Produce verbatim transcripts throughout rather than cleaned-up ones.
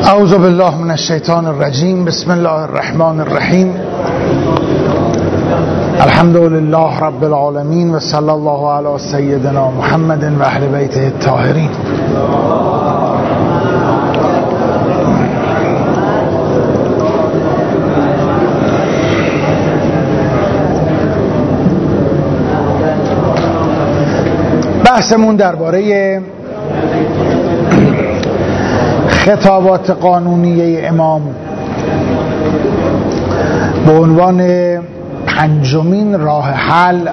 اعوذ بالله من الشیطان الرجیم. بسم الله الرحمن الرحیم. الحمد لله رب العالمین و صلی الله علی سیدنا محمد و اهل بیته الطاهرین. بحثمون درباره خطابات قانونیه امام به عنوان پنجمین راه حل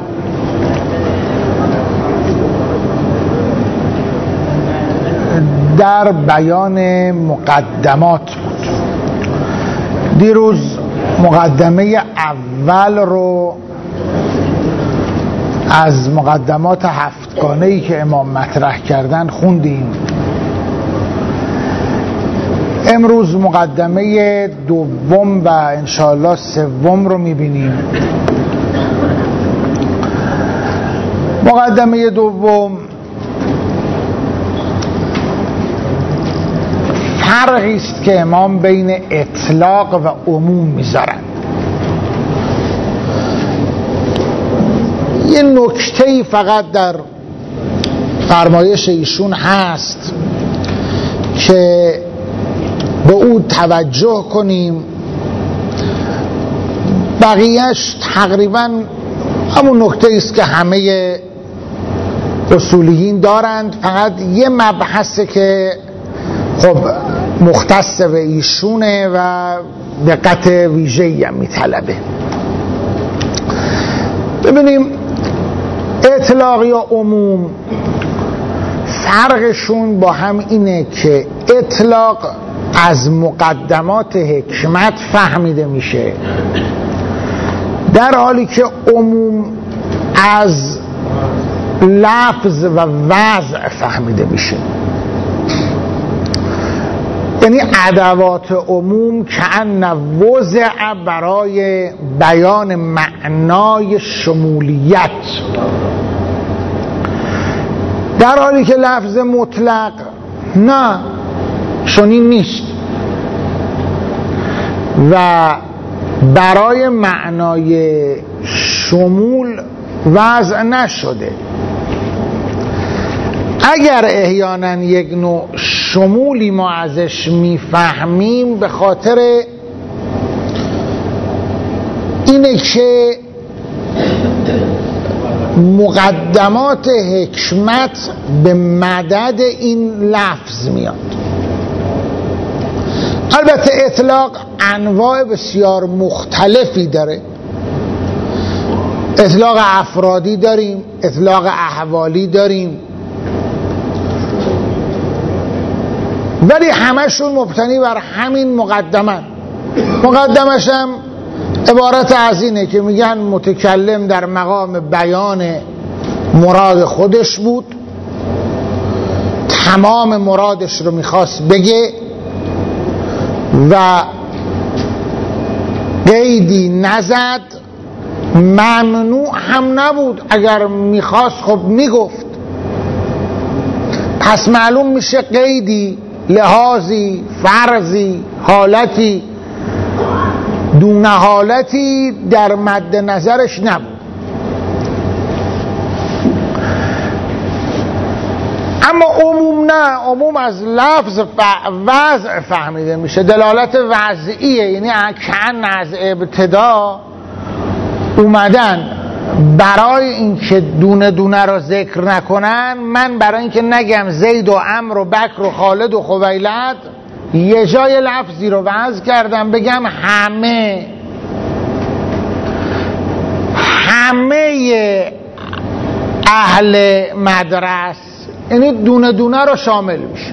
در بیان مقدمات بود. دیروز مقدمه اول رو از مقدمات هفتگانه‌ای که امام مطرح کردن خوندیم. امروز مقدمه دوم و انشاءالله سوم رو میبینیم. مقدمه دوم فرقی است که امام بین اطلاق و عموم میذارن. یه نکته‌ای فقط در فرمایش ایشون هست که به او توجه کنیم. بقیهش تقریبا همون نکته است که همه اصولیین دارند، فقط یه مبحثه که خب مختص به ایشونه و دقت ویژه‌ای هم میطلبه. ببینیم اطلاق یا عموم فرقشون با هم اینه که اطلاق از مقدمات حکمت فهمیده میشه، در حالی که عموم از لفظ و وضع فهمیده میشه. یعنی ادوات عموم کأن وضع برای بیان معنای شمولیت، در حالی که لفظ مطلق نه، چنین نیست و برای معنای شمول وضع نشده. اگر احیانا یک نوع شمولی ما ازش میفهمیم به خاطر اینه که مقدمات حکمت به مدد این لفظ میاد. البته اطلاق انواع بسیار مختلفی داره. اطلاق افرادی داریم، اطلاق احوالی داریم، ولی همشون مبتنی بر همین مقدمه. مقدمش هم عبارت از اینه که میگن متکلم در مقام بیان مراد خودش بود، تمام مرادش رو میخواست بگه و قیدی نزد، ممنوع هم نبود، اگر میخواست خب میگفت. پس معلوم میشه قیدی، لحاظی، فرضی، حالتی، دون حالتی در مد نظرش نبود. اما عموم نه، عموم از لفظ وضع فهمیده میشه، دلالت وضعیه. یعنی کأن از ابتدا اومدن برای اینکه دونه دونه رو ذکر نکنن، من برای اینکه نگم زید و عمرو و بکر و خالد و خویلد یه جای لفظی رو وضع کردم، بگم همه همه اهل مدرس، یعنی دونه دونه رو شامل میشه.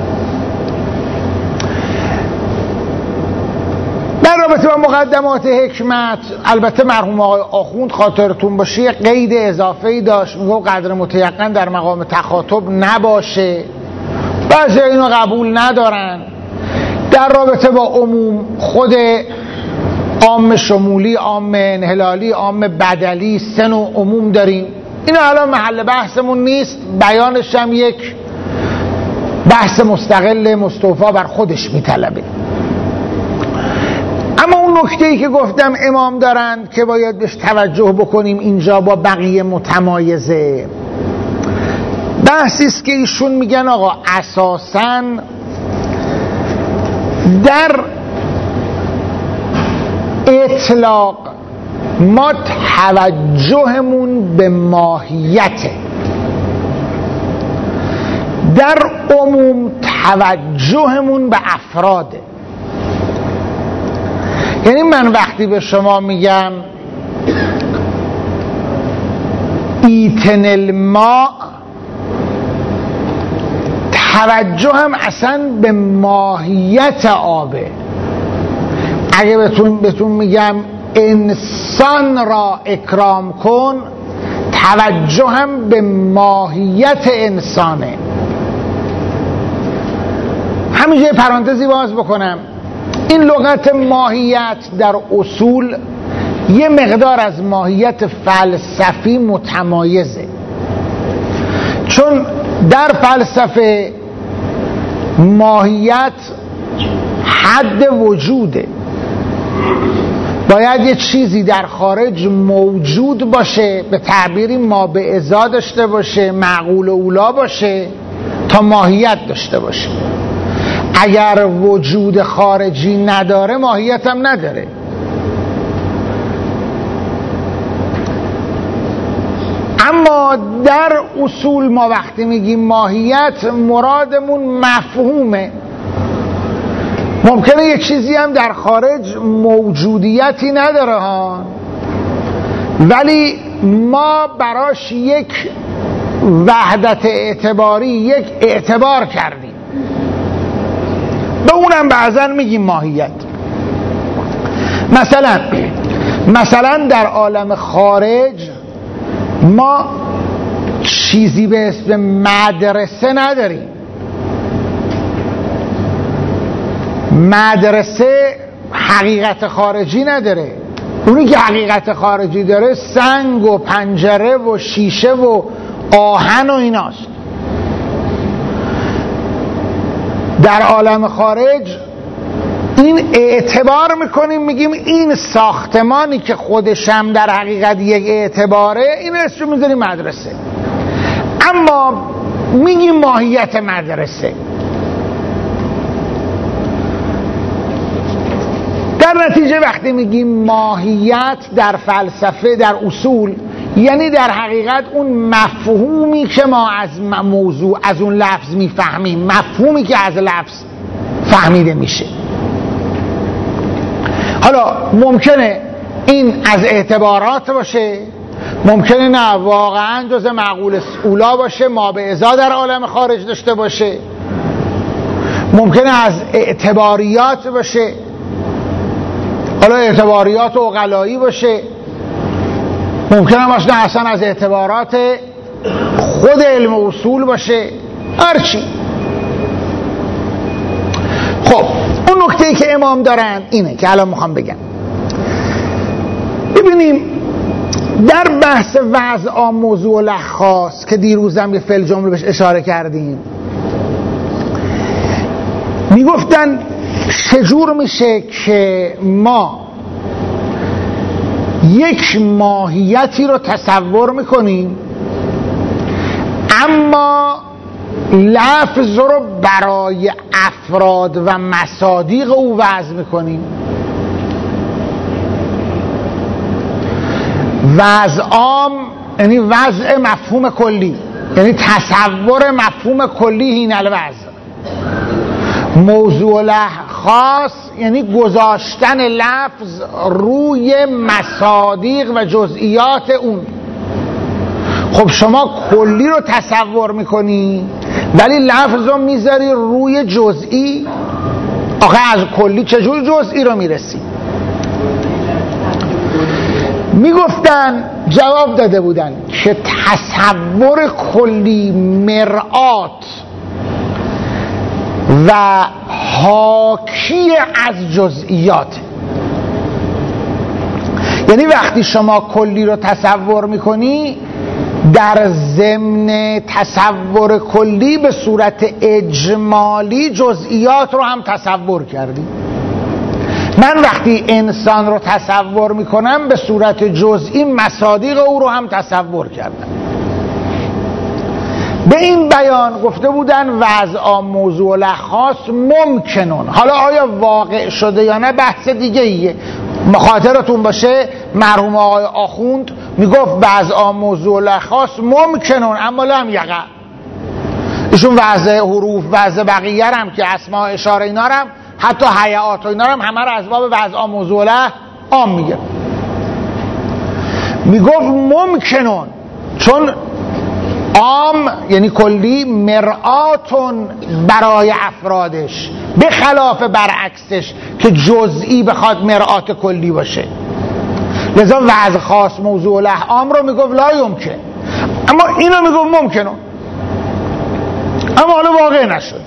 در رابطه با مقدمات حکمت، البته مرحوم آقای آخوند خاطرتون باشه یه قید اضافه‌ای داشت، میگه قدر متیقن در مقام تخاطب نباشه، بعضی اینو قبول ندارن. در رابطه با عموم، خود عام شمولی، عام انحلالی، عام بدلی، سه نوع عموم داریم. این الان محل بحثمون نیست، بیانش هم یک بحث مستقل مستوفا بر خودش میطلبه. اما اون نکته‌ای که گفتم امام دارند که باید بهش توجه بکنیم اینجا با بقیه متمایزه، بحثی است که ایشون میگن آقا اساساً در اطلاق ما توجهمون به ماهیته، در عموم توجهمون به افراده. یعنی من وقتی به شما میگم ایتن الماء، توجهم اصلا به ماهیت آبه. اگه بهتون بهتون میگم انسان را اکرام کن، توجهم به ماهیت انسانه. همینجا یه پرانتزی باز بکنم، این لغت ماهیت در اصول یه مقدار از ماهیت فلسفی متمایزه، چون در فلسفه ماهیت حد وجوده، باید یه چیزی در خارج موجود باشه، به تعبیری ما به ازا داشته باشه، معقول و اولا باشه تا ماهیت داشته باشه. اگر وجود خارجی نداره ماهیت هم نداره. اما در اصول ما وقتی میگیم ماهیت مرادمون مفهومه. ممکنه یک چیزی هم در خارج موجودیتی نداره ها، ولی ما براش یک وحدت اعتباری، یک اعتبار کردیم، به اونم بعضا میگیم ماهیت. مثلا مثلا در عالم خارج ما چیزی به اسم مدرسه نداریم. مدرسه حقیقت خارجی نداره. اونی که حقیقت خارجی داره سنگ و پنجره و شیشه و آهن و ایناست. در عالم خارج این اعتبار میکنیم، میگیم این ساختمانی که خودش هم در حقیقت یک اعتباره، این اسمش رو میذاریم مدرسه. اما میگیم ماهیت مدرسه. در نتیجه وقتی میگیم ماهیت در فلسفه، در اصول، یعنی در حقیقت اون مفهومی که ما از موضوع، از اون لفظ میفهمیم، مفهومی که از لفظ فهمیده میشه. حالا ممکنه این از اعتبارات باشه، ممکنه نه واقعا جز معقول اولا باشه، ما به ازا در عالم خارج داشته باشه، ممکنه از اعتباریات باشه، حالا اعتباریات عقلایی باشه، ممکنه باشه نه اصلا از اعتبارات خود علم اصول باشه، هرچی. خب اون نکته‌ای که امام دارن اینه که الان میخوام بگم. ببینیم در بحث وضع عام موضوع لخاص که دیروزم یه فعل جمله بهش اشاره کردیم، میگفتن چجور میشه که ما یک ماهیتی رو تصور میکنیم اما لفظ رو برای افراد و مصادیق او وضع میکنیم. وضع عام یعنی وضع مفهوم کلی، یعنی تصور مفهوم کلی هین الوضع. موضوع خاص یعنی گذاشتن لفظ روی مصادیق و جزئیات اون. خب شما کلی رو تصور میکنی ولی لفظ رو میذاری روی جزئی، آخه از کلی چجور جزئی رو میرسی؟ میگفتن، جواب داده بودن که تصور کلی مرآت و حاکی از جزئیات. یعنی وقتی شما کلی رو تصور میکنی در ضمن تصور کلی به صورت اجمالی جزئیات رو هم تصور کردیم. من وقتی انسان رو تصور میکنم به صورت جزئی مصادیق او رو هم تصور کردم. به این بیان گفته بودن وضع موضوع الخاص ممکنون. حالا آیا واقع شده یا نه بحث دیگه ایه. خاطرتون باشه مرحوم آقای آخوند میگفت وضع موضوع الخاص ممکنون اما لم یقع. ایشون وضع حروف وضع بقیه هم که اسماء اشاره اینا هم حتی حیات و اینا هم همه رو از باب وضع موضوع العام میگه. میگفت ممکنون چون عام یعنی کلی مرآتون برای افرادش، به خلاف برعکسش که جزئی بخواد مرآت کلی باشه. لذا وضع خاص موضوع العام رو میگفت لا یمکن، اما اینو میگفت ممکنون، اما حالا واقع نشد.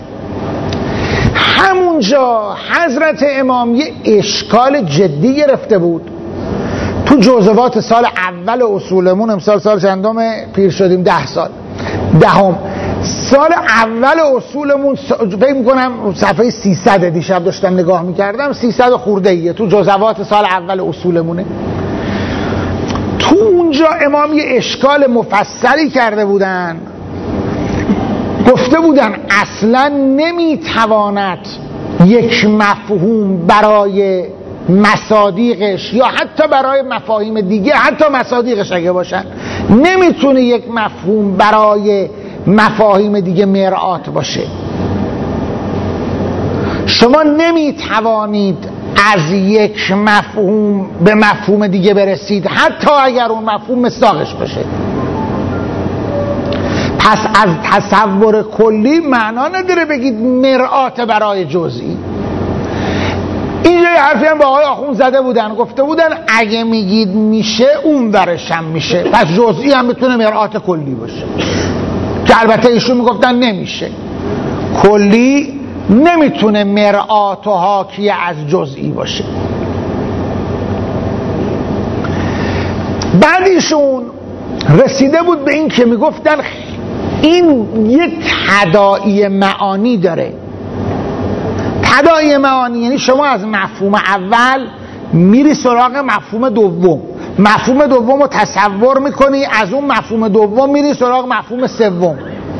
همونجا حضرت امام یه اشکال جدی گرفته بود. تو جزوات سال اول اصولمون، امسال سال چندم پیر شدیم؟ ده سال دهم سال اول اصولمون فکر میکنم صفحه سیصد دیشب داشتم نگاه میکردم، سیصد خورده ایه تو جزوات سال اول اصولمونه. تو اونجا امام یه اشکال مفصلی کرده بودن، گفته بودن اصلا نمیتواند یک مفهوم برای مصادیقش یا حتی برای مفاهیم دیگه، حتی مصادیقش اگه باشن، نمیتونه یک مفهوم برای مفاهیم دیگه مرآت باشه. شما نمیتوانید از یک مفهوم به مفهوم دیگه برسید حتی اگر اون مفهوم مصداقش باشه. پس از تصور کلی معنا نداره بگید مرآت برای جزئی. اینجا یه حرفی هم با آقای آخوند زده بودن، گفته بودن اگه میگید میشه اون ورش هم میشه، پس جزئی هم میتونه مرآت کلی باشه، که البته ایشون میگفتن نمیشه، کلی نمیتونه مرآت و حاکی از جزئی باشه. بعد ایشون رسیده بود به این که میگفتن این یک تداعی معانی داره. تداعی معانی یعنی شما از مفهوم اول میری سراغ مفهوم دوم، مفهوم دوم رو تصور میکنی، از اون مفهوم دوم میری سراغ مفهوم سوم.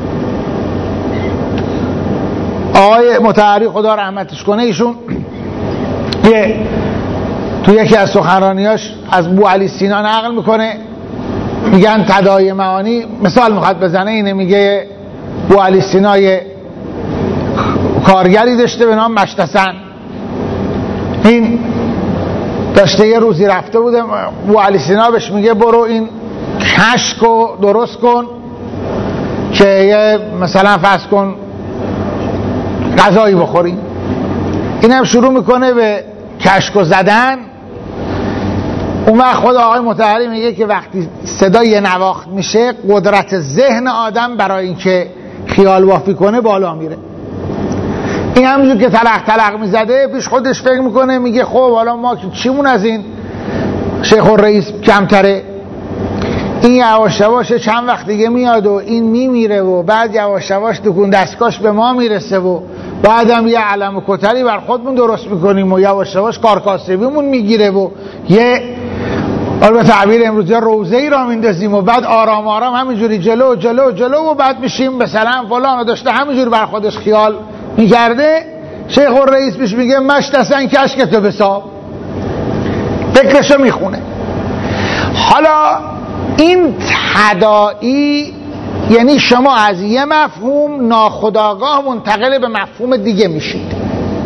آقای مطهری خدا رحمتش کنه ایشون یه تو یکی از سخنرانیاش از بوعلی سینا نقل میکنه، میگن تداعی معانی مثال میخواد بزنه، اینه میگه بوعلی سینا یه کارگری داشته به نام مشتسن. این داشته یه روزی رفته بوده، بوعلی سینا بهش میگه برو این کشک رو درست کن که یه مثلا فرض کن غذایی بخوری. این هم شروع میکنه به کشک و زدن. اون وقت خود آقای مطهری میگه که وقتی صدای نواخت میشه قدرت ذهن آدم برای اینکه خیال بافی کنه بالا میره. این همونجور که تلق تلق میزده پیش خودش فکر میکنه، میگه خب حالا ما چیمون از این شیخ الرئیس کمتره. این یواش یواش چند وقت دیگه میاد و این میمیره و بعد یواش یواش دکون دستکاش به ما میرسه و بعدم یه علم و کتری بر خودمون درست میکنیم و یواش یواش کارکاسبیمون میگیره و یه به تعبیر امروزی روزه ای را میندازیم و بعد آرام آرام همینجوری جلو جلو جلو و بعد میشیم مثلا فلان داشته همینجوری بر خودش خیال میکرده. شیخ الرئیس پیش میگه مشتسن کشکتو بساب، فکرشو میخونه. حالا این تداعی یعنی شما از یه مفهوم ناخودآگاه منتقل به مفهوم دیگه میشید.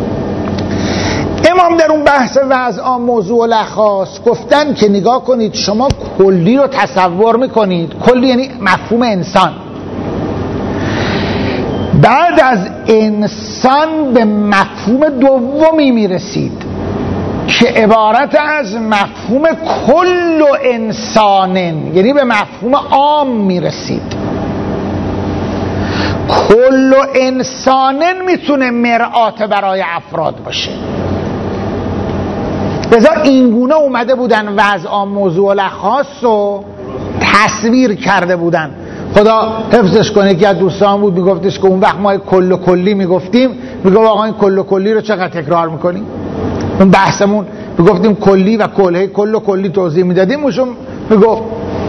امام در اون بحث وضع موضوع الخاص گفتن که نگاه کنید شما کلی رو تصور میکنید، کلی یعنی مفهوم انسان، بعد از انسان به مفهوم دومی میرسید که عبارت از مفهوم کل انسانن، یعنی به مفهوم عام میرسید. کل انسانن میتونه مرآت برای افراد باشه. لذا اینگونه اومده بودن وضع موضوع الخاص رو تصویر کرده بودن. خدا حفظش کنه که از دوستان بود میگفتش که اون وقت ما کل و کلی میگفتیم، میگه آقا این کل و کلی رو چقدر تکرار میکنیم؟ اون بحثمون میگفتیم کلی و کل، کل و کلی توضیح میدادیم، اوشون میگفت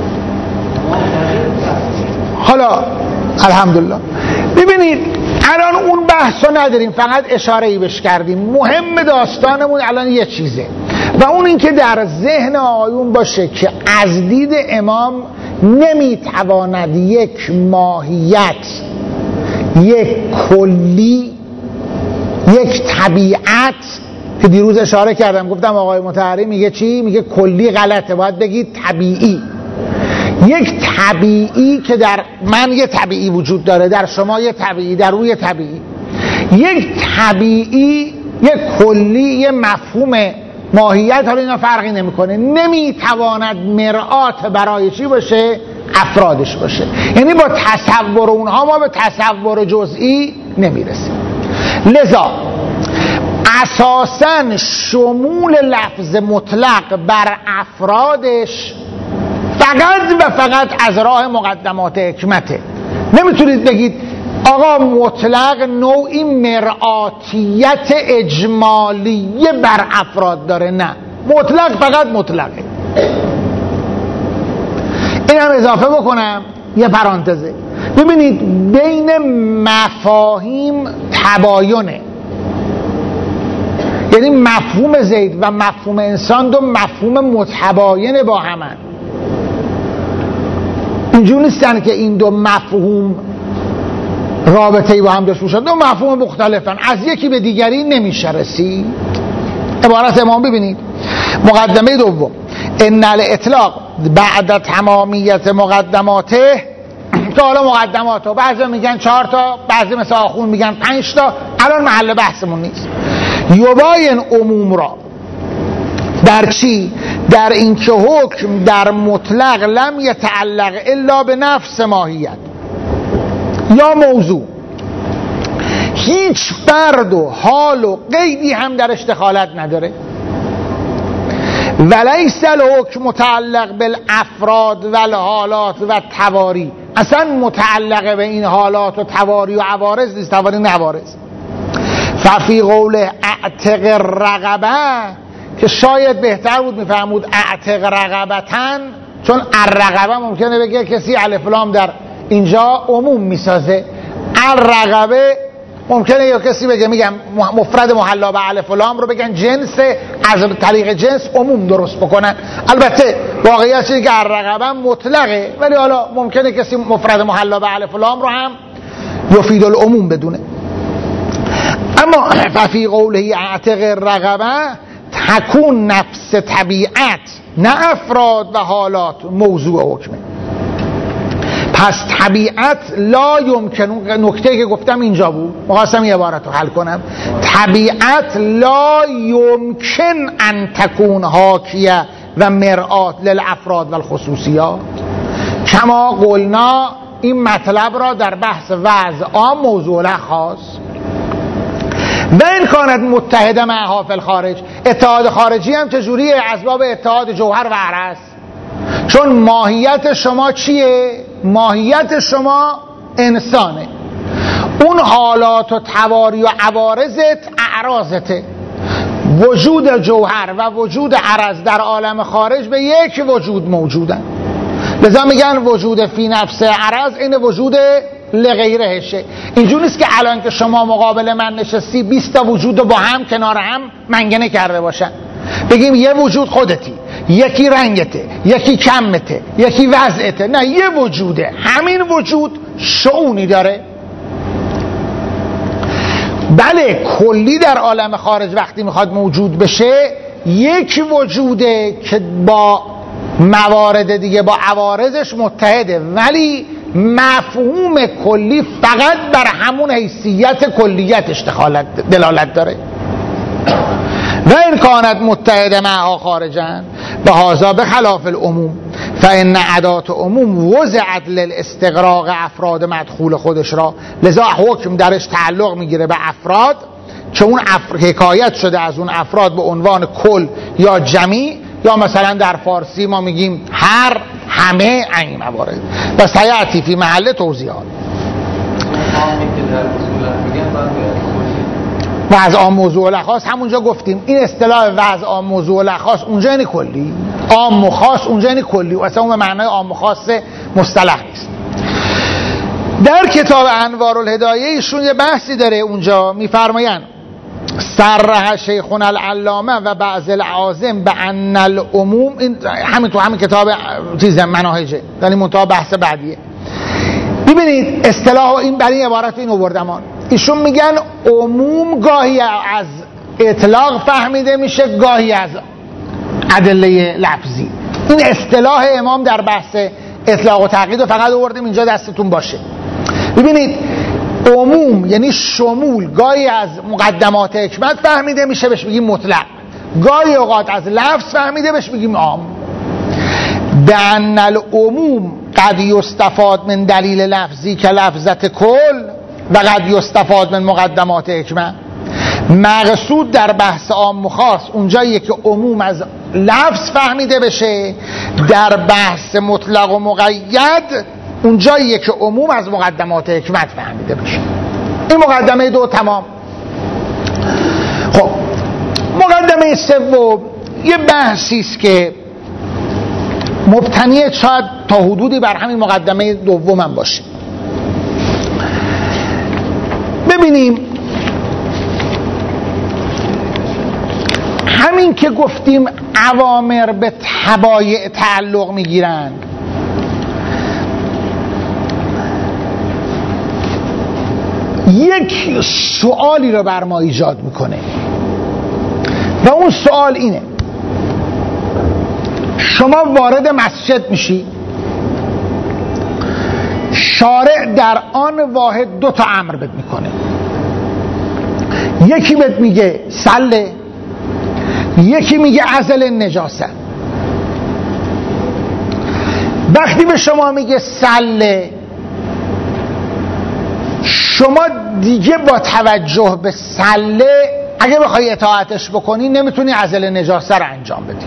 حالا الحمدلله. ببینید الان اون بحث رو نداریم، فقط اشاره ای بهش کردیم. مهم داستانمون الان یه چیزه و اون این که در ذهن آقایون باشه که از دید امام نمیتواند یک ماهیت، یک کلی، یک طبیعت که دیروز اشاره کردم گفتم آقای مطهری میگه چی؟ میگه کلی غلطه، باید بگید طبیعی. یک طبیعی که در من یه طبیعی وجود داره، در شما یه طبیعی، در او یه طبیعی. یک طبیعی، یک کلی، یه مفهوم ماهیت، حالا اینا فرقی نمیکنه، نمیتواند مرآت برای چی باشه؟ افرادش باشه. یعنی با تصور اونها ما به تصور جزئی نمیرسیم. لذا اساساً شمول لفظ مطلق بر افرادش فقط و فقط از راه مقدمات حکمته. نمیتونید بگید آقا مطلق نوعی مرآتیت اجمالی بر افراد داره، نه، مطلق فقط مطلقه. این هم اضافه بکنم یه پرانتزه. ببینید بین مفاهیم تباینه، یعنی مفهوم زید و مفهوم انسان دو مفهوم متباین با همن. اینجور نیستن که این دو مفهوم رابطه‌ای با هم داشته باشن، دو مفهوم مختلفن، از یکی به دیگری نمیشه رسید. عبارت امام ببینید، مقدمه دوم، ان الاطلاق بعد تمامیت مقدماته، که حالا مقدماتو بعضی میگن چهار تا، بعضی مثل آخون میگن پنج تا، الان محل بحثمون نیست. یباین عموم را در چی؟ در اینکه حکم در مطلق لم یتعلق الا به نفس ماهیت یا موضوع، هیچ فرد و حال و قیدی هم درش دخالت نداره. ولیس الحکم متعلق بالافراد و الحالات و تواری، اصلا متعلق به این حالات و تواری و عوارض نیست، تواری نه عوارض. ففی قول اعتق رقبه، که شاید بهتر بود میفهمود اعتق رقبتن، چون الرقبه ممکنه بگه کسی الف لام در اینجا عموم میسازه، الرقبه ممکنه یا کسی بگه میگم مفرد محلا به الف لام رو بگن جنس، از طریق جنس عموم درست بکنن. البته واقعیت اینه که الرقبه مطلقه، ولی حالا ممکنه کسی مفرد محلا به الف لام رو هم یفید العموم بدونه. اما ففی قوله اعتق رقبه تکون نفس طبیعت، نه افراد و حالات، موضوع حکمه. پس طبیعت لا یمکن، نکته که گفتم اینجا بود، مخواستم یه عبارت رو حل کنم، طبیعت لا یمکن ان تکون حاکیه و مرآت للافراد و الخصوصیات. کما قلنا این مطلب را در بحث وضع عام موضوع خاص و این کانت متحده معها فی الخارج. اتحاد خارجی هم چجوریه؟ اسباب اتحاد جوهر و عرض. چون ماهیت شما چیه؟ ماهیت شما انسانه، اون حالات و تواری و عوارضت اعراضته. وجود جوهر و وجود عرض در عالم خارج به یک وجود موجودن، لذا میگن وجود فی نفس عرض این وجود لغیرهشه. اینجور نیست که الان که شما مقابل من نشستی بیست تا وجود رو با هم کنار هم منگنه کرده باشن، بگیم یه وجود خودتی، یکی رنگته، یکی کمته، یکی وضعته. نه، یه وجوده، همین وجود شؤونی داره. بله کلی در عالم خارج وقتی میخواد موجود بشه یک وجوده که با موارد دیگه با عوارضش متحده، ولی مفهوم کلی فقط بر همون حیثیت کلیتش دلالت داره. و این کانت متحده معها خارجن به هذا به خلاف العموم فان ادات عموم وضعت للاستغراق افراد مدخول خودش را، لذا حکم درش تعلق میگیره به افراد که اون افر... حکایت شده از اون افراد به عنوان کل یا جمیع یا مثلا در فارسی ما میگیم هر، همه این موارد و سیأتی فی محل توضیحات. وضع عام موضوع الاخاص همونجا گفتیم این اصطلاح وضع عام موضوع الاخاص اونجا یعنی کلی، عام و خاص اونجا یعنی کلی و اصلا اون به معنای عام و خاص مصطلح نیست. در کتاب انوار الهدایه ایشون یه بحثی داره، اونجا میفرمایند صرح شیخنا العلامه و بعض العازم به ان العموم، این همین تو همین کتاب چیز مناهجه، یعنی منتها بحث بعدیه. ببینید اصطلاح این برای عبارت این آوردمان، ایشون میگن عموم گاهی از اطلاق فهمیده میشه، گاهی از ادله لفظی. این اصطلاح امام در بحث اطلاق و تقیید رو فقط آوردیم اینجا دستتون باشه. ببینید عموم یعنی شمول، گاهی از مقدمات حکمت فهمیده میشه بهش بگیم مطلق، گاهی اوقات از لفظ فهمیده بهش بگیم عام. به ان العموم قد یستفاد من دلیل لفظی که لفظت کل و قد یستفاد من مقدمات حکمت. مقصود در بحث عام و خاص اونجاییه که عموم از لفظ فهمیده بشه، در بحث مطلق و مقید اونجاییه که عموم از مقدمات حکمت فهمیده بشه. این مقدمه دو تمام. خب مقدمه سوم یه بحثی است که مبتنی شاید تا حدودی بر همین مقدمه دوم هم باشه. ببینیم همین که گفتیم اوامر به تبایع تعلق میگیرن، یک سوالی رو بر ما ایجاد میکنه و اون سوال اینه: شما وارد مسجد میشی، شارع در آن واحد دو تا امر بهت میکنه، یکی بهت میگه صله، یکی میگه عزل نجاست. وقتی به شما میگه صله، شما دیگه با توجه به صله اگه بخوای اطاعتش بکنی نمیتونی عزل نجاست رو انجام بدی.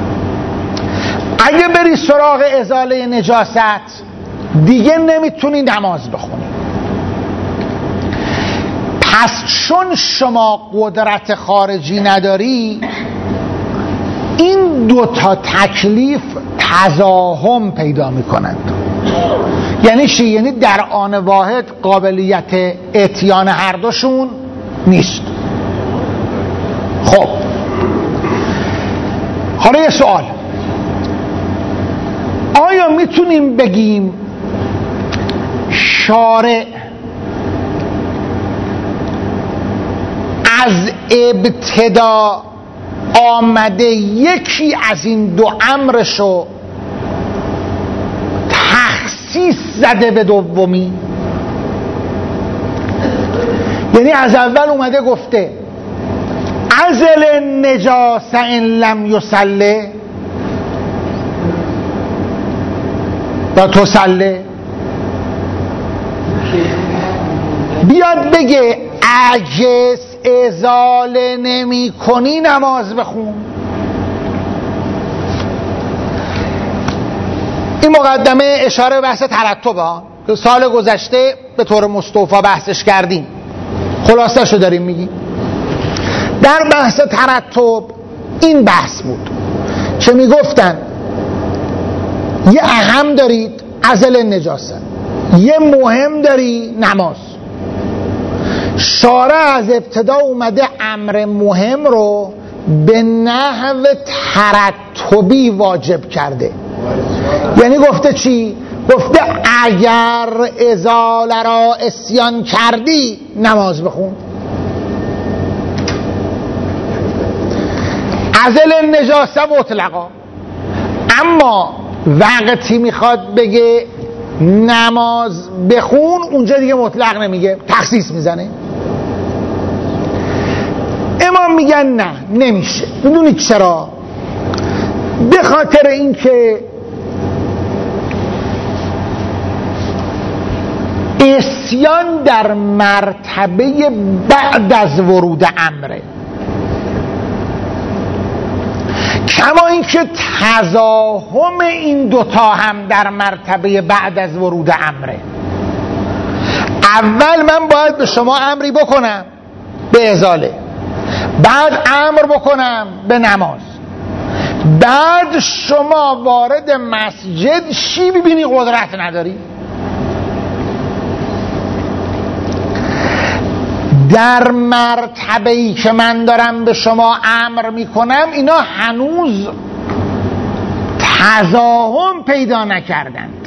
اگه بری سراغ ازاله نجاست دیگه نمیتونی نماز بخونی. پس چون شما قدرت خارجی نداری، این دوتا تکلیف تزاحم پیدا میکنند. یعنی چی؟ یعنی در آن واحد قابلیت اتیان هر دوشون نیست. خب حالا یه سوال: آیا میتونیم بگیم شارع از ابتدا آمده یکی از این دو امرشو تخصیص زده به دومی؟ یعنی از اول اومده گفته عزل نجاست ان لم یصله و تصله، بیاد بگه اگه ازاله نمی کنی نماز بخون. این مقدمه اشاره بحث ترتب ها که سال گذشته به طور مستوفا بحثش کردیم، خلاصه شو داریم میگیم. در بحث ترتب این بحث بود که میگفتن یه اهم دارید عزل نجاست، یه مهم داری نماز. شارع از ابتدا اومده امر مهم رو به نحو ترتبی واجب کرده. یعنی گفته چی؟ گفته اگر ازاله را عصیان کردی نماز بخون. عزل نجاست مطلقا. اما وقتی میخواد بگه نماز بخون اونجا دیگه مطلق نمیگه، تخصیص میزنه. امام میگن نه نمیشه. میدونید چرا؟ به خاطر اینکه عصیان در مرتبه بعد از ورود امره. کما اینکه تزاحم این دوتا هم در مرتبه بعد از ورود امره. اول من باید به شما امری بکنم به ازاله، بعد امر بکنم به نماز، بعد شما وارد مسجد شی ببینی قدرت نداری. در مرتبه‌ای که من دارم به شما امر میکنم اینا هنوز تزاحم پیدا نکردند.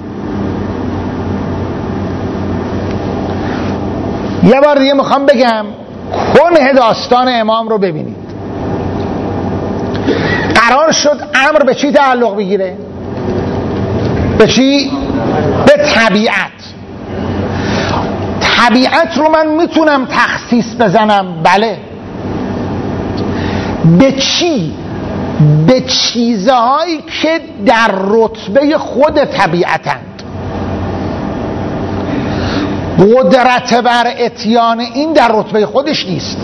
یه بار دیگه میخوام بگم کنه داستان امام رو ببینید. قرار شد امر به چی تعلق بگیره؟ به چی؟ به طبیعت. طبیعت رو من میتونم تخصیص بزنم، بله. به چی؟ به چیزهایی که در رتبه خود طبیعتند. قدرت بر اتیان این در رتبه خودش نیست.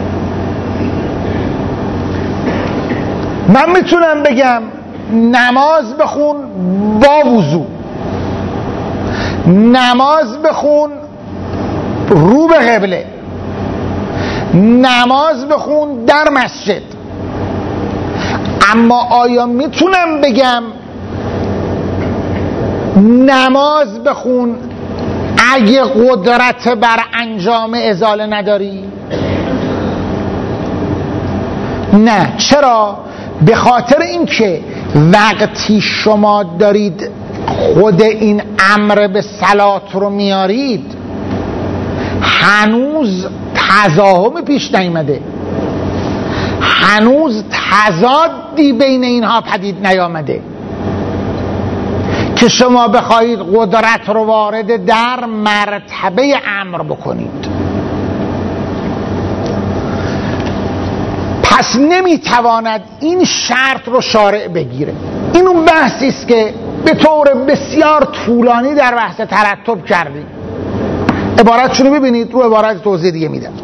من میتونم بگم نماز بخون با وضو، نماز بخون رو به قبله، نماز بخون در مسجد. اما آیا میتونم بگم نماز بخون اگه قدرت بر انجام ازاله نداری؟ نه. چرا؟ به خاطر اینکه وقتی شما دارید خود این امر به صلات رو میارید هنوز تضاهم پیش نیامده، هنوز تضادی بین اینها پدید نیامده که شما بخواهید قدرت رو وارد در مرتبه امر بکنید. پس نمیتواند این شرط رو شارع بگیره. این اون بحثی است که به طور بسیار طولانی در بحث ترتب کردیم. عبارتشون رو ببینید، رو عبارت توضیح دیگه میدم.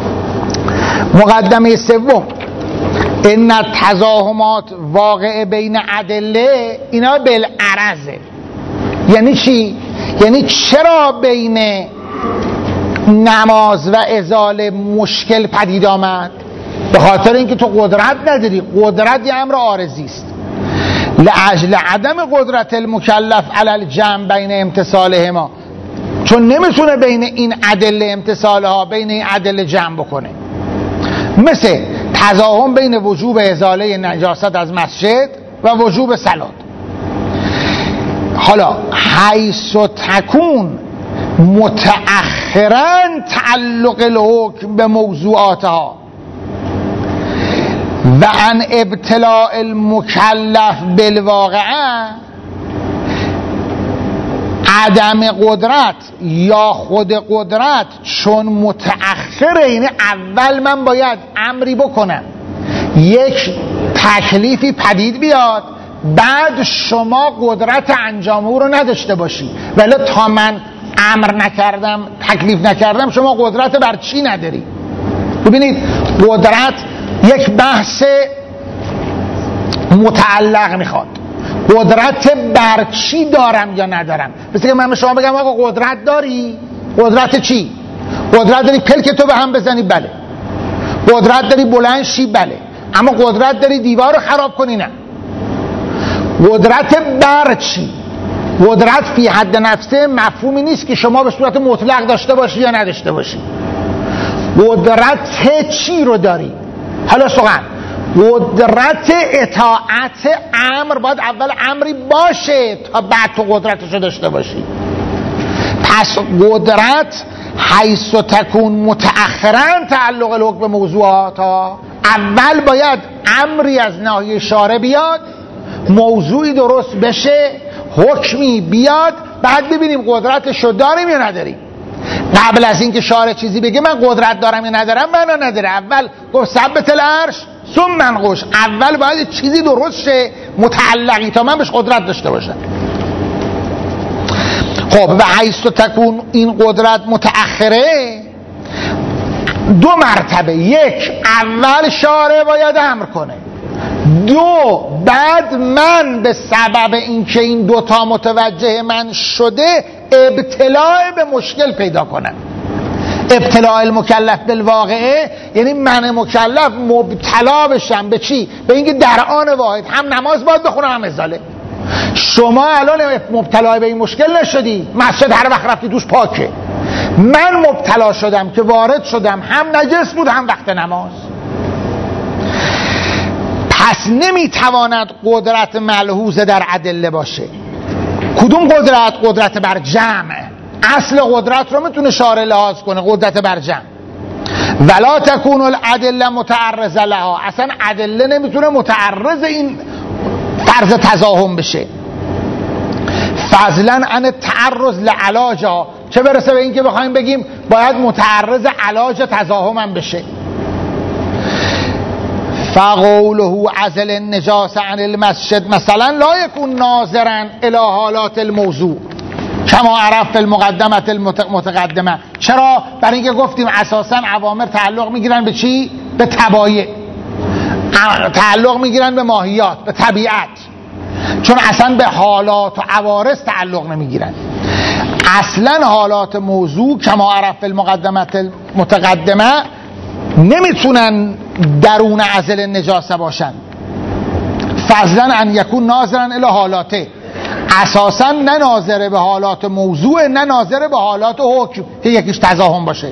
مقدمه سوم، ان تزاحمات واقع بین ادله اینا بالعرضه. یعنی چی؟ یعنی چرا بین نماز و ازاله مشکل پدید آمد؟ به خاطر اینکه تو قدرت نداری. قدرت یه امر عارضی است. لاجل عدم قدرت المکلف علی الجمع بین امتثالهما، چون نمیتونه بین این ادله امتثالها بین این ادله جمع بکنه. مثل تزاحم بین وجوب ازاله نجاست از مسجد و وجوب صلات. حالا حیث تکون متأخرا تعلق الحکم به موضوعاتها و ان ابتلاء المکلف بالواقعه، عدم قدرت یا خود قدرت چون متأخره، یعنی اول من باید امری بکنم یک تکلیفی پدید بیاد، بعد شما قدرت انجام او رو نداشته باشی، ولی تا من امر نکردم تکلیف نکردم شما قدرت بر چی نداری. ببینید قدرت یک بحث متعلق میخواد. قدرت بر چی دارم یا ندارم. مثل که من به شما بگم آقا قدرت داری؟ قدرت چی؟ قدرت داری پلک تو به هم بزنی؟ بله. قدرت داری بلند شی؟ بله. اما قدرت داری دیوار رو خراب کنی؟ نه. قدرت بر چی؟ قدرت فی حد نفسه مفهومی نیست که شما به صورت مطلق داشته باشی یا نداشته باشی. قدرت چی رو داری؟ حالا سوال، قدرت اطاعت امر باید اول امری باشه تا بعد تو قدرتش رو داشته باشی. پس قدرت حیث تکون متأخرا تعلق الحکم به موضوعات ها، اول باید امری از ناحیه شارع بیاد، موضوعی درست بشه، حکمی بیاد، بعد ببینیم قدرتش رو داریم یا نداریم. قبل از اینکه شارع چیزی بگه من قدرت دارم یا ندارم معنا نداره. اول گفت ثبت العرش ثم منقوش، اول باید چیزی درست شه متعلقی تا من بهش قدرت داشته باشم. خب و حیث تکون این قدرت متأخره دو مرتبه، یک اول شارع باید امر کنه، دو، بعد من به سبب اینکه این دوتا متوجه من شده ابتلاع به مشکل پیدا کنم. ابتلاع المکلف بالواقعه یعنی من مکلف مبتلا بشم به چی؟ به اینکه در آن واحد هم نماز باید بخونم هم ازاله. شما الان مبتلا به این مشکل نشدی، مسجد هر وقت رفتی دوش پاکه. من مبتلا شدم که وارد شدم هم نجس بود هم وقت نماز. پس نمیتواند قدرت ملحوظه در ادله باشه. کدوم قدرت؟ قدرت بر جمع. اصل قدرت رو میتونه شارع لحاظ کنه، قدرت بر جمع. ولا تکون الادله متعرض لها، اصلا ادله نمیتونه متعرض این فرض تزاحم بشه. فضلا عن تعرض لعلاجها، چه برسه به این که بخوایم بگیم باید متعرض علاج تزاحم هم بشه. فقوله عزل النجاس عن المسجد مثلا لا يكون ناظرا الى حالات الموضوع کما عرف المقدمه المتقدمه. چرا؟ برای اینکه گفتیم اساسا اوامر تعلق میگیرن به چی؟ به طبایع، تعلق میگیرن به ماهیات، به طبیعت، چون اصلا به حالات و عوارض تعلق نمیگیرن. اصلا حالات موضوع کما عرف المقدمه المتقدمه نمیتونن درون عزل نجاسه باشن. فضلا ان یکون ناظرا الی حالاته، اساسا نه ناظره به حالات موضوع نه ناظره به حالات حکم که یکیش تزاحم باشه.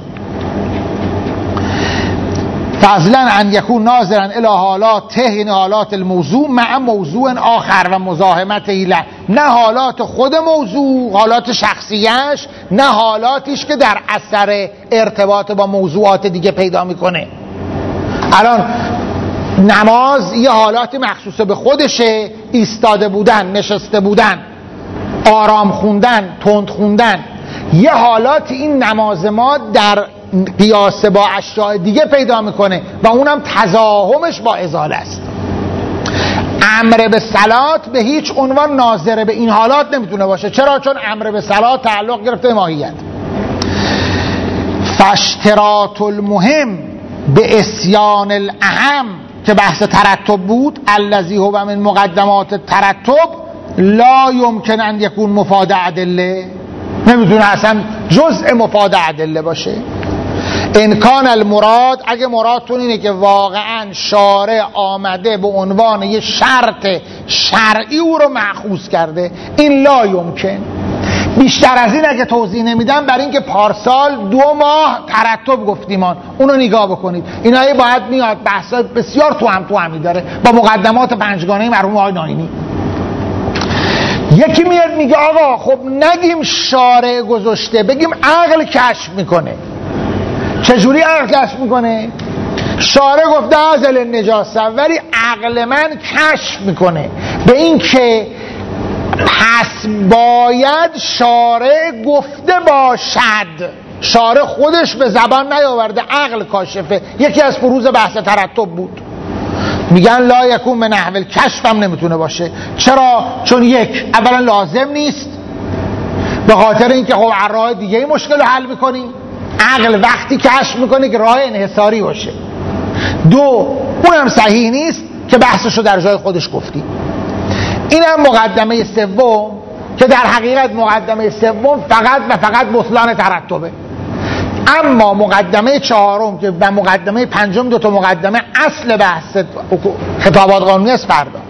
فضلا ان یکون ناظرا الی حالات یعنی حالات الموضوع مع موضوع آخر و مزاحمت ایله، نه حالات خود موضوع، حالات شخصیش، نه حالاتیش که در اثر ارتباط با موضوعات دیگه پیدا میکنه. الان نماز یه حالاتی مخصوص به خودشه، ایستاده بودن، نشسته بودن، آرام خوندن، تند خوندن. یه حالات این نماز ما در قیاس با اشیاء دیگه پیدا میکنه و اونم تزاحمش با ازاله است. امر به صلات به هیچ عنوان ناظر به این حالات نمیتونه باشه. چرا؟ چون امر به صلات تعلق گرفته ماهیت. فاشتراط المهم به اسیان الاهم که بحث ترتب بود، الذی هو من مقدمات ترتب، لا یمکن ان یکون مفاد ادله، نمیتونه اصلا جزء مفاد ادله باشه. انکان المراد، اگه مرادتون اینه که واقعا شارع آمده به عنوان یه شرط شرعی او رو مأخوذ کرده، این لا یمکن. بیشتر از این اگه توضیح نمیدم، برای اینکه پارسال دو ماه ترتب گفتیم اونو نگاه بکنید. اینایی باید میاد بحثا بسیار تو هم تو همی داره با مقدمات پنجگانه مرحوم آقای ناینی. یکی میاد میگه آقا خب نگیم شارع گذاشته، بگیم عقل کشف میکنه. چجوری عقل کشف میکنه؟ شارع گفته عزل النجاسه، ولی عقل من کشف میکنه به این که پس باید شارع گفته باشد. شارع خودش به زبان نیاورده، عقل کاشفه. یکی از فروض بحث ترتب بود. میگن لا یکون به نحو الکشف هم نمیتونه باشه. چرا؟ چون یک، اولا لازم نیست، به خاطر اینکه خب راه دیگه ای مشکل رو حل میکنیم. عقل وقتی کشف میکنه که راه انحصاری باشه. دو، اونم صحیح نیست که بحثشو در جای خودش گفتیم. اینم مقدمه سوم که در حقیقت مقدمه سوم فقط و فقط بطلان ترتبه. اما مقدمه چهارم که و مقدمه پنجم، دو تا مقدمه اصل بحث خطابات قانونی است. فردا